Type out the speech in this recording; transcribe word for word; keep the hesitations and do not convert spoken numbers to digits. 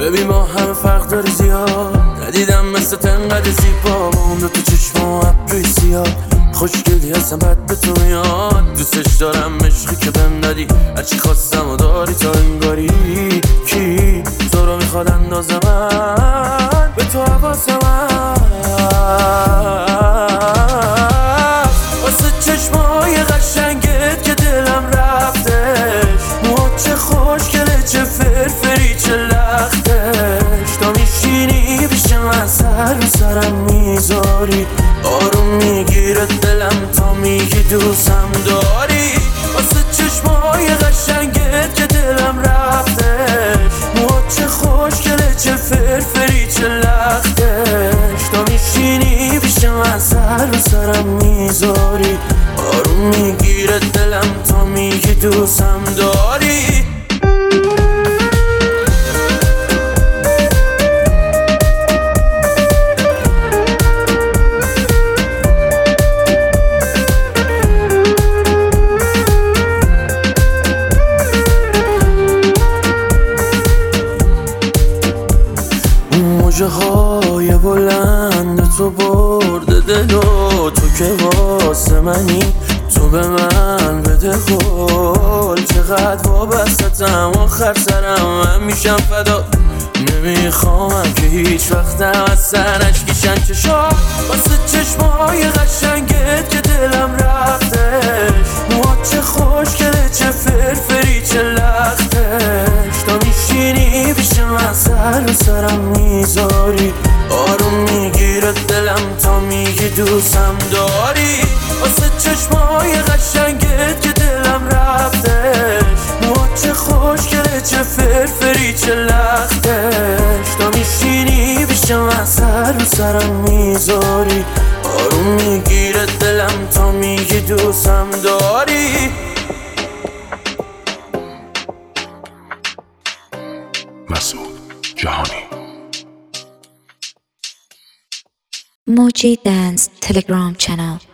ببین ما همه فرق داری زیاد، ندیدم مثل تنقدر زیبا با اون دو تو چشم و ابروی سیاه. خوشگلی هستم بد به تو میاد، دوستش دارم عشقی که بهم دادی، هرچی خواستم و داری تا انگاری. کی تو رو میخواد اندازه من به تو حواسم واسه چشمای قشنگت که دلم رفتش. موها چه خوشگله چه فرفری چه لختش، تا میشینی پیش من سر و سرم میذاری، آروم میگیره دلم تا میگی دوستم داری. واسه چشمای قشنگت که دلم رفتش، موها چه خوشگله چه فرفری چه لختش، تا میشینی پیش من سر و سرم میذاری، آروم میگیره دلم تا میگی دوستم داری. موجه های بلند تو برده دل و تو که واسه منی، تو به من بده قول. چقدر وابستم آخر سرم من میشم فدا، نمیخوامم که هیچ وقتم از سرش کشن چشا. واسه چشمای قشنگت که دلم رفتش، موها چه خوشگله چه فرفری چه لختش، تا میشینی پیش من سر و سرم میذاری، آروم میگیره دلم تا میگی دوستم داری. واسه چشمای قشنگت که دلم رفتش، موها چه خوشگله چه فرفری چه لختش، تا میشینی پیش من سر و سرم میذاری، آروم میگیره دلم تا میگی دوستم داری. مسعود جهانی. Moji Dance Telegram channel.